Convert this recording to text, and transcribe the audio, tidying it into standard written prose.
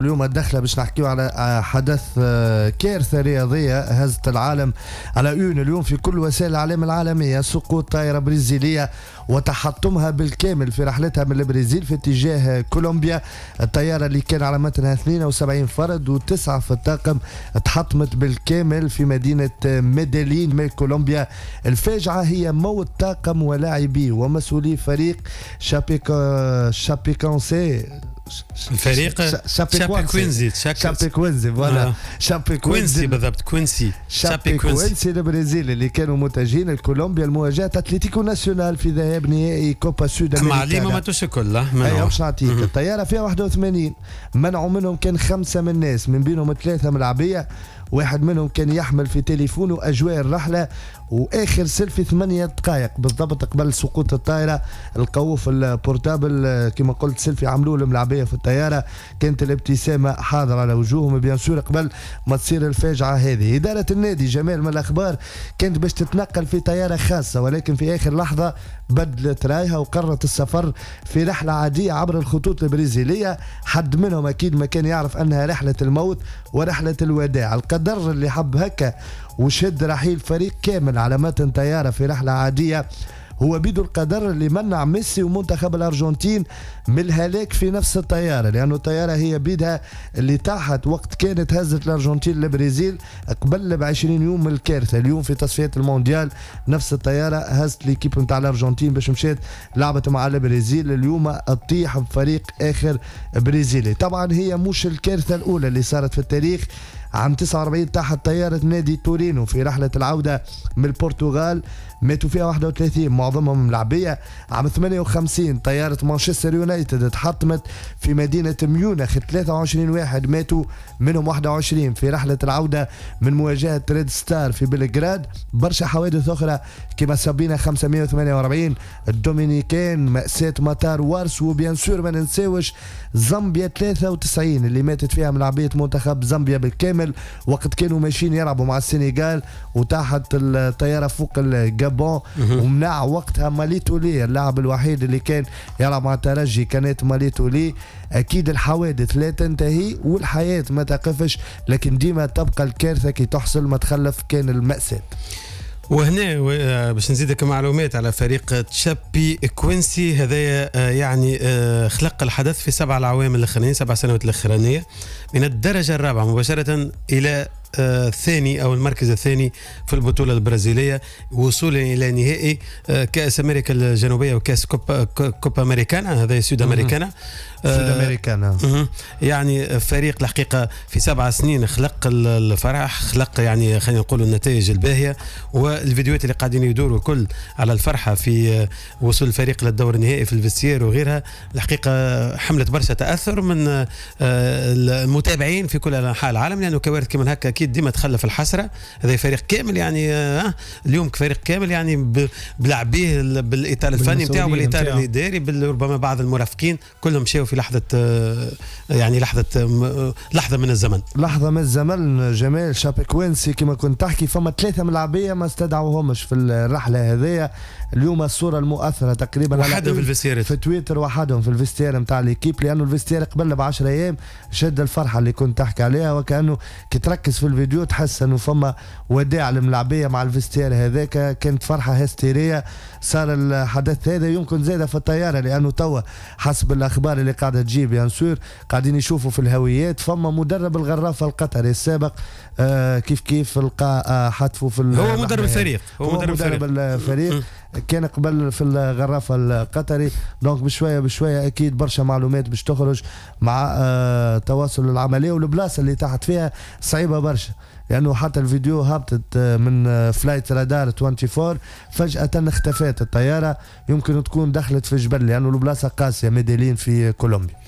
اليوم الدخلة باش نحكيو على حدث كارثة رياضية هزت العالم على اليوم في كل وسائل الإعلام العالمية. سقوط طائرة برازيلية وتحطمها بالكامل في رحلتها من البرازيل في اتجاه كولومبيا. الطيارة اللي كان على متنها 72 فرد وتسعة في الطاقم تحطمت بالكامل في مدينة ميدالين من كولومبيا. الفاجعة هي موت طاقم ولاعبي ومسؤولي فريق شابيكونسي الفريق شابيكوينزي فوالا كوينسي بالضبط شابيكوينزي البرازيل اللي كانوا متجهين لكولومبيا لمواجهة اتلتيكو ناسيونال في ذهاب نهائي كوبا سود امريكا. معليمه ما توش الكل باش نعطيك. الطيارة فيها 81 منعوا منهم كان 5 من الناس، من بينهم 3 ملعبية، واحد منهم كان يحمل في تليفونه أجواء الرحلة، واخر سيلفي 8 دقائق بالضبط قبل سقوط الطائره. لقوه في البورتابل كما قلت سيلفي عملوه الملاعبيه في الطياره، كانت الابتسامه حاضره على وجوههم بيان سور قبل ما تصير الفاجعه هذه. اداره النادي جمال من الاخبار كانت باش تتنقل في طياره خاصه، ولكن في اخر لحظه بدلت رايها وقررت السفر في رحله عاديه عبر الخطوط البرازيليه. حد منهم اكيد ما كان يعرف انها رحله الموت ورحله الوداع. القدر اللي حب هكا وشد رحيل فريق كامل على متن طيارة في رحلة عادية، هو بيدو القدر اللي منع ميسي ومنتخب الأرجنتين من الهلاك في نفس الطيارة، لأنه الطيارة هي بيدها اللي طاحت وقت كانت هزت الأرجنتين للبرازيل قبل ب20 يوم من الكارثة. اليوم في تصفيات المونديال نفس الطيارة هزت ليكيب نتاع الأرجنتين باش مشات لعبت مع البرازيل، اليوم تطيح بفريق آخر برازيلي. طبعا هي مش الكارثة الأولى اللي صارت في التاريخ. عام 49 طاحت طيارة نادي تورينو في رحلة العودة من البرتغال، ماتوا فيها 31 معظمهم ملاعبية. عام 58 طيارة مانشستر يونايتد تحطمت في مدينة ميونخ، 23 واحد ماتوا منهم 21 في رحلة العودة من مواجهة ريد ستار في بلغراد. برشا حوادث أخرى كما سابينا 548 الدومينيكان، مأساة مطار وارس، وبيان سور ما ننساوش زامبيا 93 اللي ماتت فيها ملاعبية منتخب زامبيا بالكامل وقت كانوا ماشيين يلعبوا مع السنغال وتحت الطيارة فوق الجابون ومنع وقتها ماليتولي اللاعب الوحيد اللي كان يلعب مع الترجي كانت ماليتولي. أكيد الحوادث لا تنتهي والحياة ما تقفش، لكن ديما تبقى الكارثة كي تحصل ما تخلف كان المأساة. وهنا باش نزيدك معلومات على فريق تشابي كوينسي هذايا، يعني خلق الحدث في 7 العوام الأخرانية، 7 سنوات الأخرانية، من الدرجة الرابعة مباشرة إلى الثاني أو المركز الثاني في البطولة البرازيلية، وصولا إلى نهائي كأس أمريكا الجنوبية وكأس كوبا أمريكانا، هذا سود أمريكانا. يعني فريق الحقيقة في 7 سنين خلق الفرح، خلق يعني خلينا نقول النتائج الباهية، والفيديوهات اللي قاعدين يدوروا كل على الفرحة في وصول الفريق للدور النهائي في الفيستير وغيرها. الحقيقة حملت برشا تأثر من المتابعين في كل أنحاء العالم، لأنه كوارث كمان هكا أكيد ديما تخلف الحسرة. هذا فريق كامل يعني اليوم فريق كامل يعني بلعبيه بالإطار الفني نتاعو بالإطار الإداري ربما بعض المرافقين كلهم مشاو في لحظة يعني لحظة من الزمن. جمال شابيكوينسي كما كنت تحكي فما 3 ملاعبية ما استدعوهمش في الرحلة هذية. اليوم الصورة المؤثرة تقريبا وحدهم في الفيستير في تويتر، وحدهم في الفيستير نتاع ليكيب، لأنه الفيستير قبل ب10 أيام شد الفرحة اللي كنت تحكي عليها، وكأنه كي تركز في الفيديو تحس أنه فما وداع الملاعبية مع الفيستير هذاك، كانت فرحة هستيرية. صار الحدث هذا يمكن زاده في الطيارة، لأنه توا حسب الأخبار اللي قاعدة تجيب يان سور قاعدين يشوفوا في الهويات فما مدرب الغرافة القطري السابق كيف لقى حتفوا في هو مدرب الفريق، هو مدرب الفريق كان قبل في الغرافة القطري. دونك بشوية أكيد برشا معلومات باش تخرج مع تواصل العملية، والبلاصة اللي تحت فيها صعيبة برشا، لأنه حتى الفيديو هبطت من فلايت رادار 24 فجأة اختفت الطيارة، يمكن تكون دخلت في جبل لأنه البلاصة قاسية ميدالين في كولومبيا.